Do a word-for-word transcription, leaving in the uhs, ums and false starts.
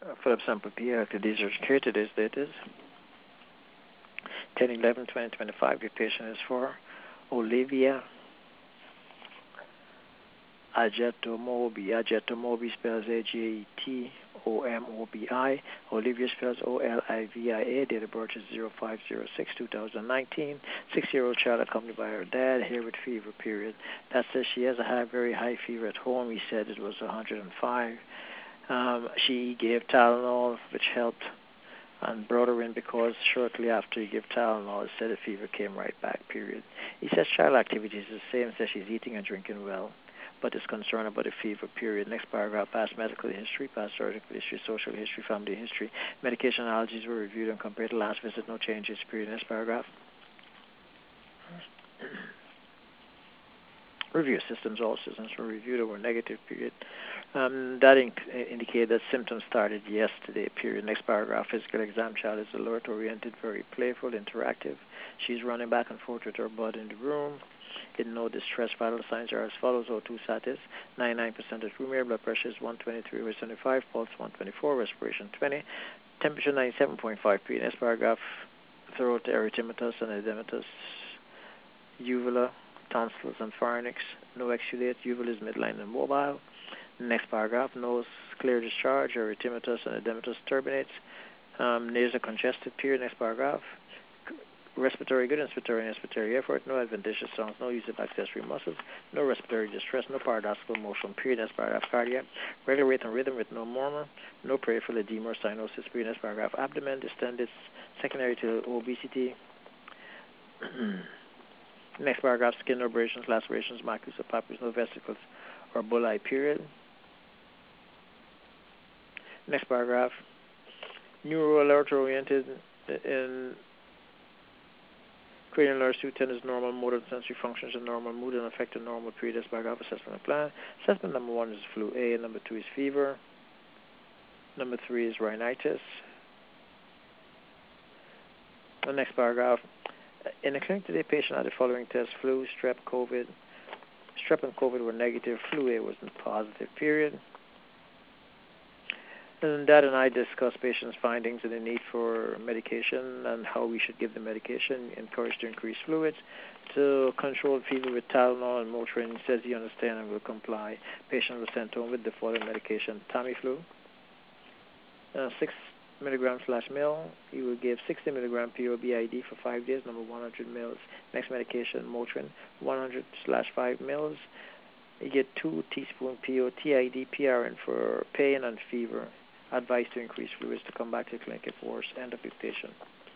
Uh, Philip Sample P. These are here today's date is ten eleven twenty twenty-five. The patient is for Olivia Ajetomobi. Ajetomobi spells A J E T O M O B I. Olivia spells O L I V I A. Date of birth is zero five zero six two thousand nineteen. Six-year-old child accompanied by her dad, here with fever, period. That says she has a high, very high fever at home. He said it was one hundred five. Um, she gave Tylenol, which helped, and brought her in because shortly after he gave Tylenol, he said the fever came right back, period. He says child activity is the same, says she's eating and drinking well, but is concerned about the fever, period. Next paragraph, past medical history, past surgical history, social history, family history. Medication allergies were reviewed and compared to last visit, no changes, period. Next paragraph. Review systems, all systems were reviewed or were negative, period. Um, that in- indicated that symptoms started yesterday, period. Next paragraph, physical exam, child is alert, oriented, very playful, interactive. She's running back and forth with her bud in the room. In no distress, vital signs are as follows: O two status, ninety-nine percent at room air, blood pressure is one twenty-three over seventy-five, pulse one twenty-four, respiration twenty, temperature ninety-seven point five. period. Next paragraph, throat erythematous and edematous, uvula, tonsils, and pharynx. No exudate, uvula is midline and mobile. Next paragraph, nose clear discharge, erythematous and edematous turbinates. Um, nasal congested, period. Next paragraph. Respiratory good, inspiratory and expiratory effort, no adventitious sounds, no use of accessory muscles, no respiratory distress, no paradoxical motion, period. Next paragraph, cardiac, regular rate and rhythm with no murmur, no peripheral edema or cyanosis, period. Next paragraph, abdomen distended, secondary to obesity. Next paragraph, skin abrasions, lacerations, macules or papules, no vesicles or bullae, period. Next paragraph, neuro alert oriented in cranial nerve two ten is normal motor and sensory functions and normal mood and affected normal period as paragraph assessment and plan. Assessment number one is flu A, number two is fever, number three is rhinitis. The next paragraph, in the clinic today, patient had the following tests: flu, strep, COVID. Strep and COVID were negative, flu A was positive, period. And Dad and I discussed patient's findings and the need for medication and how we should give the medication, encouraged to increase fluids, to control fever with Tylenol and Motrin. He says he understands and will comply. Patient was sent home with the following medication: Tamiflu, uh, six milligrams slash mil. He will give sixty milligram P O B I D for five days, number one hundred mils. Next medication, Motrin, one hundred slash five mils. You get two teaspoon P O T I D P R N for pain and fever. Advice to increase fluids to come back to the clinic if worse. End of dictation.